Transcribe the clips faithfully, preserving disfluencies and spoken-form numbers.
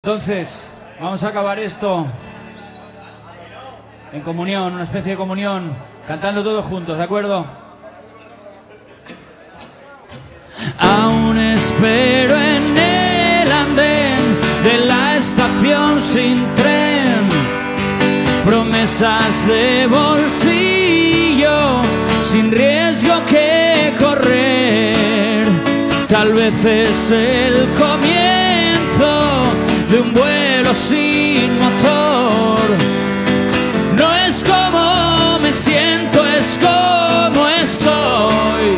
Entonces, vamos a acabar esto en comunión, una especie de comunión, cantando todos juntos, ¿de acuerdo? Aún espero en el andén de la estación sin tren, promesas de bolsillo, sin riesgo que correr. Tal vez es el comienzo de un vuelo sin motor. No es como me siento, es como estoy.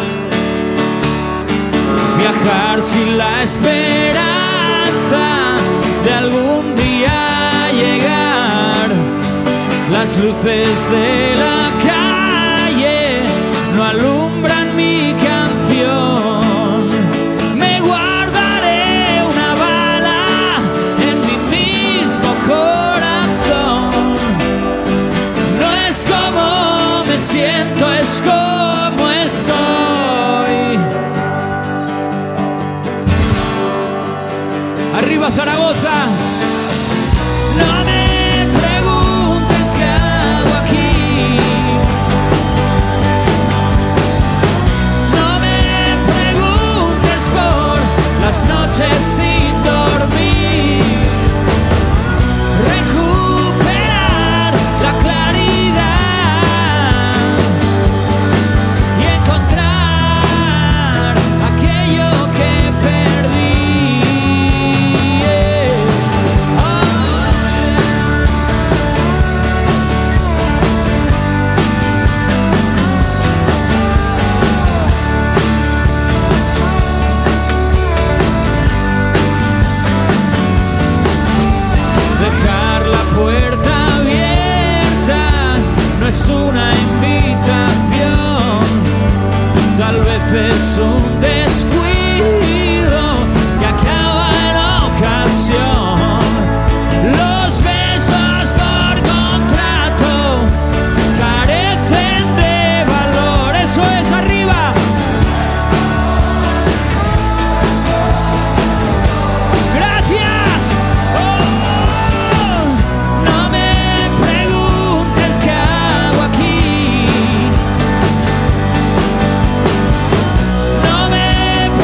Viajar sin la esperanza de algún día llegar. Las luces de la calle no alumbran mi canción. Me guardaré una bala en mi mismo corazón. No es como me siento, es como estoy. Arriba Zaragoza. No me preguntes qué hago aquí. No me preguntes por las noches sin dormir. Recuperar la claridad y encontrar aquello que perdí. Dejar la puerta abierta no es una invitación, tal vez es un descuido que acaba en ocasión. Los besos por contrato carecen de valor. Eso es, arriba. Gracias. Oh, no me preguntes qué hago aquí. No me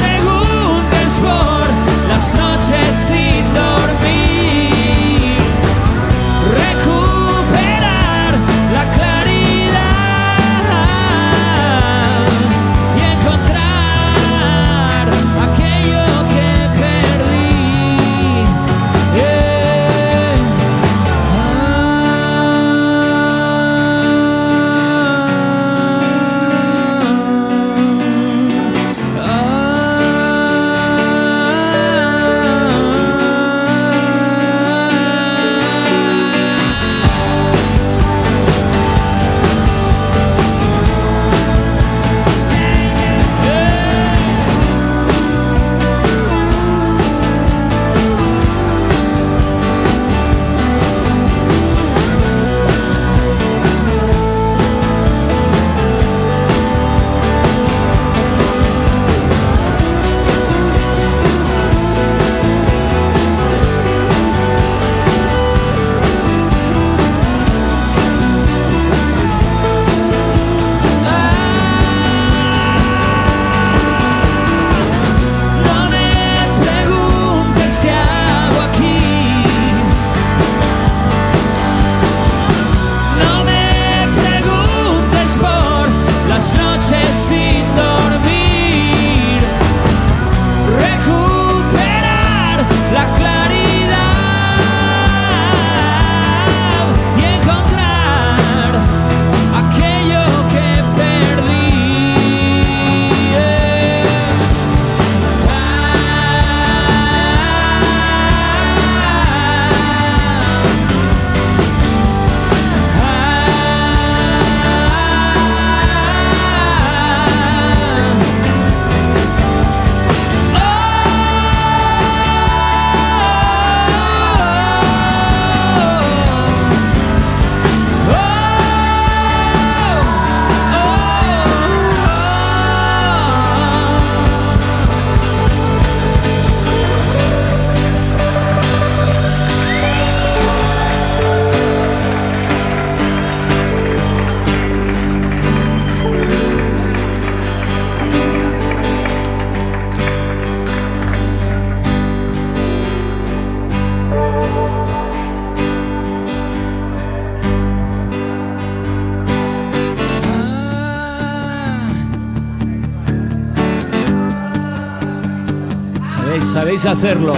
Sabéis hacerlo.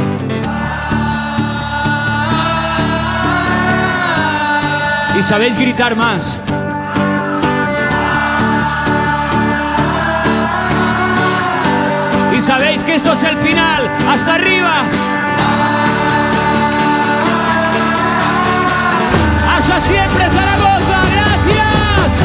Y sabéis gritar más. Y sabéis que esto es el final. ¡Hasta arriba! ¡Hasta siempre, Zaragoza! ¡Gracias!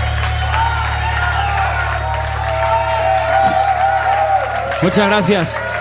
Muchas gracias.